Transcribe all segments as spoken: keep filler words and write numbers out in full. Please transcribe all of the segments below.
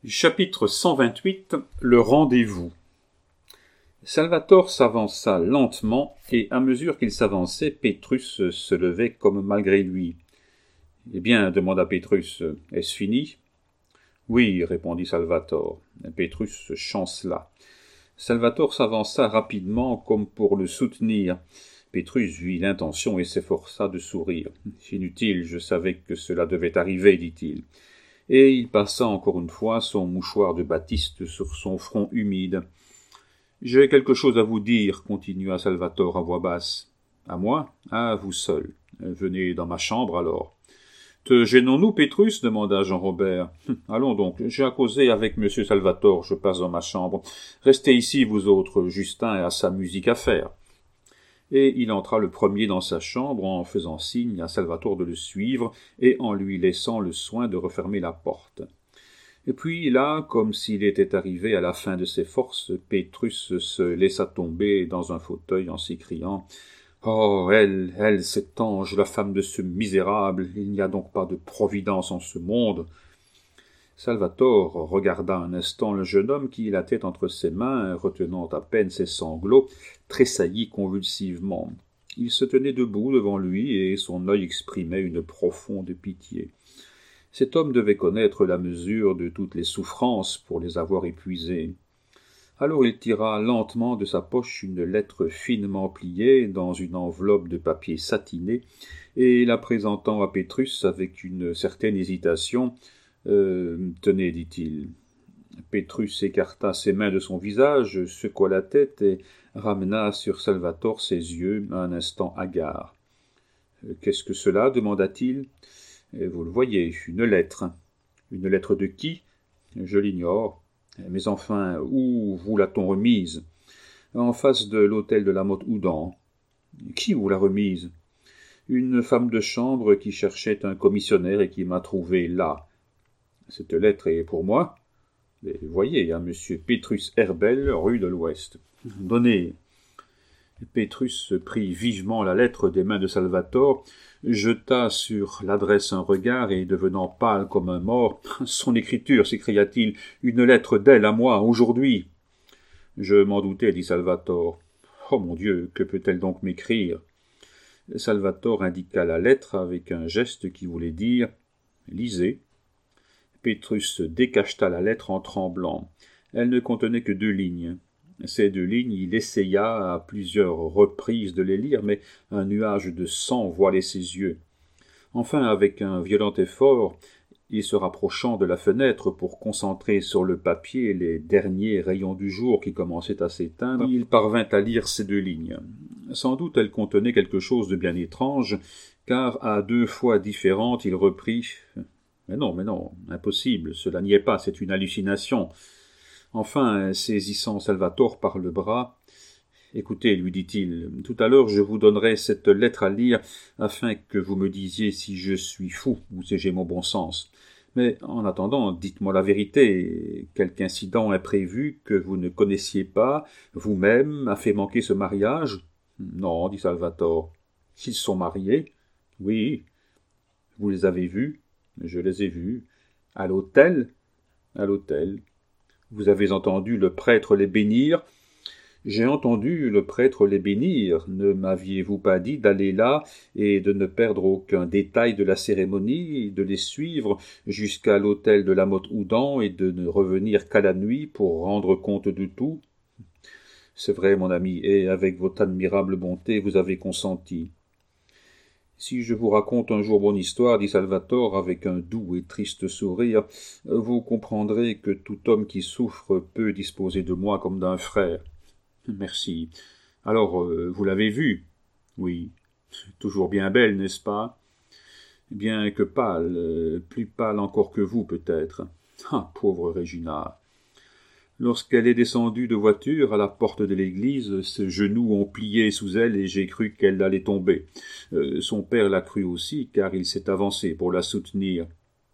Chapitre cent vingt-huit. Le rendez-vous. Salvatore s'avança lentement, et à mesure qu'il s'avançait, Pétrus se levait comme malgré lui. « Eh bien, demanda Pétrus, est-ce fini ?»« Oui, répondit Salvatore. » Pétrus chancela. Salvatore s'avança rapidement comme pour le soutenir. Pétrus vit l'intention et s'efforça de sourire. « Inutile, je savais que cela devait arriver, dit-il. » Et il passa encore une fois son mouchoir de batiste sur son front humide. « J'ai quelque chose à vous dire, continua Salvatore à voix basse. « À moi ? À vous seul. Venez dans ma chambre, alors. »« Te gênons-nous, Pétrus ?» demanda Jean-Robert. « Allons donc, j'ai à causer avec monsieur Salvatore, je passe dans ma chambre. Restez ici, vous autres, Justin a sa musique à faire. » Et il entra le premier dans sa chambre en faisant signe à Salvatore de le suivre et en lui laissant le soin de refermer la porte. Et puis là, comme s'il était arrivé à la fin de ses forces, Pétrus se laissa tomber dans un fauteuil en s'écriant « Oh, elle, elle, cet ange, la femme de ce misérable, il n'y a donc pas de providence en ce monde !» Salvatore regarda un instant le jeune homme qui, la tête entre ses mains, retenant à peine ses sanglots, tressaillit convulsivement. Il se tenait debout devant lui et son œil exprimait une profonde pitié. Cet homme devait connaître la mesure de toutes les souffrances pour les avoir épuisées. Alors il tira lentement de sa poche une lettre finement pliée dans une enveloppe de papier satiné et la présentant à Pétrus avec une certaine hésitation, Euh, « Tenez, dit-il. » Pétrus écarta ses mains de son visage, secoua la tête et ramena sur Salvatore ses yeux un instant hagards. « Qu'est-ce que cela ?» demanda-t-il. « Vous le voyez, une lettre. »« Une lettre de qui ?»« Je l'ignore. Mais enfin, où vous l'a-t-on remise ?»« En face de l'hôtel de la Motte-Houdan. »« Qui vous l'a remise ?»« Une femme de chambre qui cherchait un commissionnaire et qui m'a trouvé là. » « Cette lettre est pour moi. Mais voyez, à monsieur Pétrus Herbel, rue de l'Ouest. »« Donnez. » Pétrus prit vivement la lettre des mains de Salvatore, jeta sur l'adresse un regard et, devenant pâle comme un mort, « Son écriture, s'écria-t-il, une lettre d'elle à moi, aujourd'hui. »« Je m'en doutais, dit Salvatore. Oh mon Dieu, que peut-elle donc m'écrire ?» Salvatore indiqua la lettre avec un geste qui voulait dire « Lisez. » Pétrus décacheta la lettre en tremblant. Elle ne contenait que deux lignes. Ces deux lignes, il essaya à plusieurs reprises de les lire, mais un nuage de sang voilait ses yeux. Enfin, avec un violent effort, et se rapprochant de la fenêtre pour concentrer sur le papier les derniers rayons du jour qui commençaient à s'éteindre, il parvint à lire ces deux lignes. Sans doute elles contenaient quelque chose de bien étrange, car à deux fois différentes il reprit « Mais non, mais non, impossible, cela n'y est pas, c'est une hallucination. » Enfin, saisissant Salvatore par le bras, « Écoutez, lui dit-il, tout à l'heure je vous donnerai cette lettre à lire afin que vous me disiez si je suis fou ou si j'ai mon bon sens. Mais en attendant, dites-moi la vérité, quelque incident imprévu que vous ne connaissiez pas, vous-même, a fait manquer ce mariage ?»« Non, dit Salvatore. »« Ils sont mariés ?»« Oui. »« Vous les avez vus ?»« Je les ai vus. »« À l'hôtel ?»« À l'hôtel. »« Vous avez entendu le prêtre les bénir ?»« J'ai entendu le prêtre les bénir. Ne m'aviez-vous pas dit d'aller là et de ne perdre aucun détail de la cérémonie, de les suivre jusqu'à l'hôtel de la Motte-Houdan et de ne revenir qu'à la nuit pour rendre compte de tout ? C'est vrai, mon ami, et avec votre admirable bonté, vous avez consenti. » « Si je vous raconte un jour mon histoire, dit Salvatore avec un doux et triste sourire, vous comprendrez que tout homme qui souffre peut disposer de moi comme d'un frère. »« Merci. Alors, euh, vous l'avez vue ? » ?»« Oui. »« Toujours bien belle, n'est-ce pas ? » ?»« Bien que pâle, euh, plus pâle encore que vous, peut-être. »« Ah, pauvre Regina !» Lorsqu'elle est descendue de voiture à la porte de l'église, ses genoux ont plié sous elle et j'ai cru qu'elle allait tomber. Euh, son père l'a cru aussi, car il s'est avancé pour la soutenir.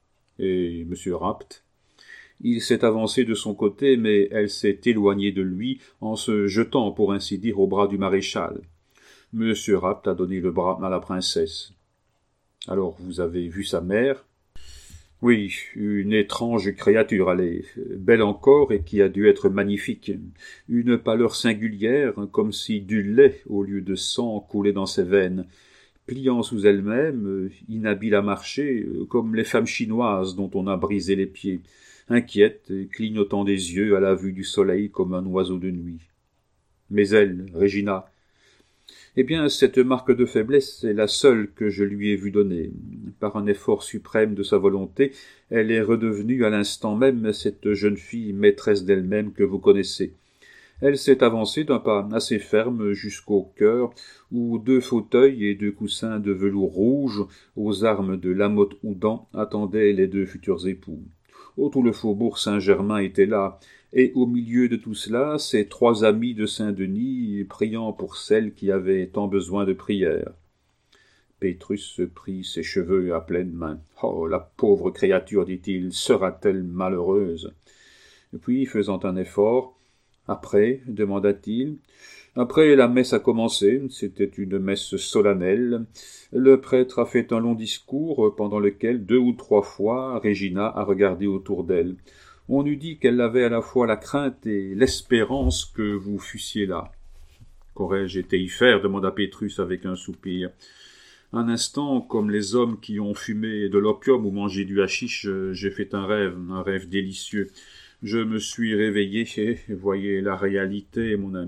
Et monsieur Rapt ? Il s'est avancé de son côté, mais elle s'est éloignée de lui en se jetant, pour ainsi dire, au bras du maréchal. Monsieur Rapt a donné le bras à la princesse. Alors vous avez vu sa mère ? Oui, une étrange créature, allez, belle encore et qui a dû être magnifique. Une pâleur singulière, comme si du lait au lieu de sang coulait dans ses veines, pliant sous elle-même, inhabile à marcher, comme les femmes chinoises dont on a brisé les pieds, inquiète, clignotant des yeux à la vue du soleil comme un oiseau de nuit. Mais elle, Régina, eh bien, cette marque de faiblesse est la seule que je lui ai vu donner. Par un effort suprême de sa volonté, elle est redevenue à l'instant même cette jeune fille maîtresse d'elle-même que vous connaissez. Elle s'est avancée d'un pas assez ferme jusqu'au cœur, où deux fauteuils et deux coussins de velours rouge, aux armes de Lamotte-Houdan, attendaient les deux futurs époux. Oh, tout le faubourg Saint-Germain était là, et au milieu de tout cela, ces trois amis de Saint-Denis, priant pour celle qui avait tant besoin de prière. Pétrus prit ses cheveux à pleines mains. « Oh, la pauvre créature, dit-il, sera-t-elle malheureuse ?» Puis, faisant un effort, « Après ?» demanda-t-il. « Après, la messe a commencé, c'était une messe solennelle. Le prêtre a fait un long discours, pendant lequel, deux ou trois fois, Régina a regardé autour d'elle. On eût dit qu'elle avait à la fois la crainte et l'espérance que vous fussiez là. »« Qu'aurais-je été y faire ?» demanda Pétrus avec un soupir. « Un instant, comme les hommes qui ont fumé de l'opium ou mangé du hashish, j'ai fait un rêve, un rêve délicieux. Je me suis réveillé et voyez la réalité, mon ami. »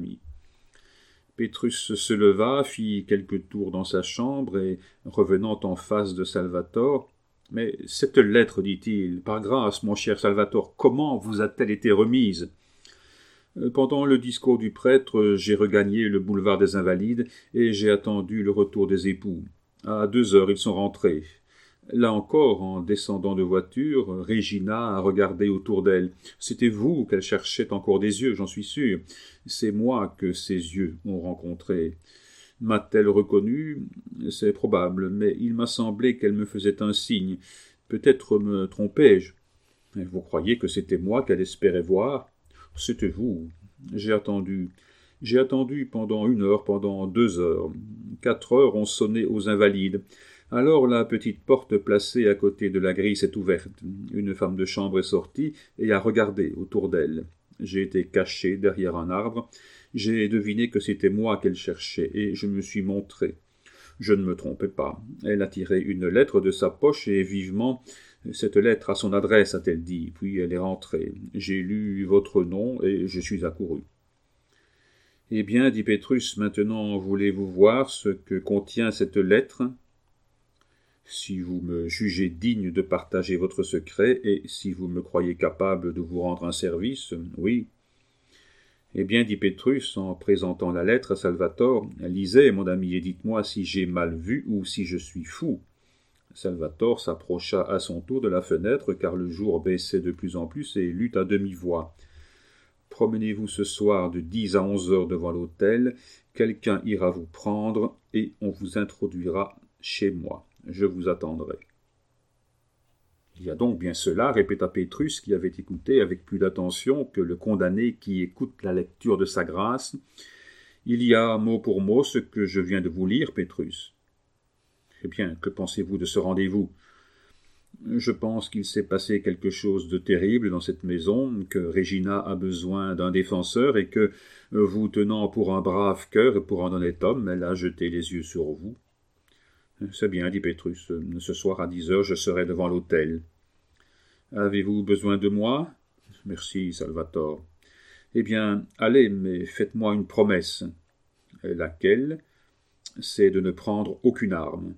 Pétrus se leva, fit quelques tours dans sa chambre et, revenant en face de Salvator, « Mais cette lettre, dit-il, par grâce, mon cher Salvator, comment vous a-t-elle été remise ?» Pendant le discours du prêtre, j'ai regagné le boulevard des Invalides et j'ai attendu le retour des époux. À deux heures, ils sont rentrés. Là encore, en descendant de voiture, Régina a regardé autour d'elle. C'était vous qu'elle cherchait encore des yeux, j'en suis sûr. C'est moi que ses yeux ont rencontré. M'a-t-elle reconnu ? C'est probable, mais il m'a semblé qu'elle me faisait un signe. Peut-être me trompais-je. Vous croyez que c'était moi qu'elle espérait voir ? C'était vous. J'ai attendu. J'ai attendu pendant une heure, pendant deux heures. Quatre heures ont sonné aux Invalides. Alors la petite porte placée à côté de la grille s'est ouverte. Une femme de chambre est sortie et a regardé autour d'elle. J'ai été caché derrière un arbre. J'ai deviné que c'était moi qu'elle cherchait et je me suis montré. Je ne me trompais pas. Elle a tiré une lettre de sa poche et vivement « Cette lettre a son adresse », a-t-elle dit, puis elle est rentrée. J'ai lu votre nom et je suis accouru. « Eh bien, dit Pétrus, maintenant voulez-vous voir ce que contient cette lettre ? Si vous me jugez digne de partager votre secret et si vous me croyez capable de vous rendre un service, oui. » Eh bien, dit Pétrus, en présentant la lettre à Salvator, « Lisez, mon ami, et dites-moi si j'ai mal vu ou si je suis fou. » Salvator s'approcha à son tour de la fenêtre, car le jour baissait de plus en plus, et lut à demi-voix. « Promenez-vous ce soir de dix à onze heures devant l'hôtel, quelqu'un ira vous prendre, et on vous introduira chez moi. Je vous attendrai. » Il y a donc bien cela, répéta Pétrus, qui avait écouté avec plus d'attention que le condamné qui écoute la lecture de sa grâce. Il y a mot pour mot ce que je viens de vous lire, Pétrus. Eh bien, que pensez-vous de ce rendez-vous ? Je pense qu'il s'est passé quelque chose de terrible dans cette maison, que Régina a besoin d'un défenseur et que, vous tenant pour un brave cœur et pour un honnête homme, elle a jeté les yeux sur vous. C'est bien, dit Pétrus. Ce soir à dix heures, je serai devant l'hôtel. Avez-vous besoin de moi ? Merci, Salvator. Eh bien, allez, mais faites-moi une promesse. Laquelle ? C'est de ne prendre aucune arme.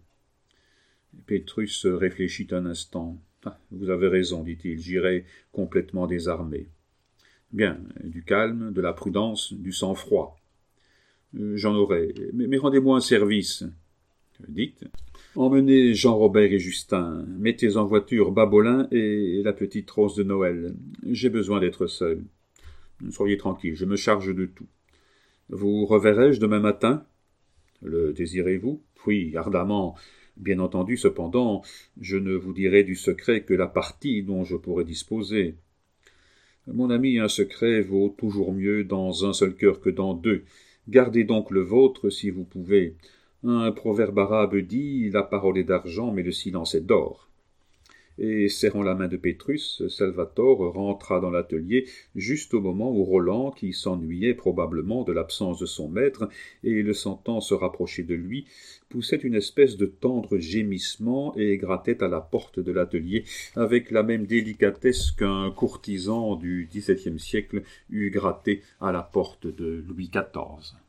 Pétrus réfléchit un instant. Ah, vous avez raison, dit-il, j'irai complètement désarmé. Bien, du calme, de la prudence, du sang-froid. J'en aurai, mais, mais rendez-moi un service. Dites. Emmenez Jean-Robert et Justin, mettez en voiture Babolin et la petite Rose de Noël. J'ai besoin d'être seul. Soyez tranquille, je me charge de tout. Vous reverrai-je demain matin ? Le désirez-vous ? Oui, ardemment. Bien entendu, cependant, je ne vous dirai du secret que la partie dont je pourrai disposer. Mon ami, un secret vaut toujours mieux dans un seul cœur que dans deux. Gardez donc le vôtre si vous pouvez. Un proverbe arabe dit « La parole est d'argent, mais le silence est d'or ». et serrant la main de Pétrus, Salvatore rentra dans l'atelier juste au moment où Roland, qui s'ennuyait probablement de l'absence de son maître, et le sentant se rapprocher de lui, poussait une espèce de tendre gémissement et grattait à la porte de l'atelier avec la même délicatesse qu'un courtisan du dix-septième siècle eût gratté à la porte de Louis quatorze.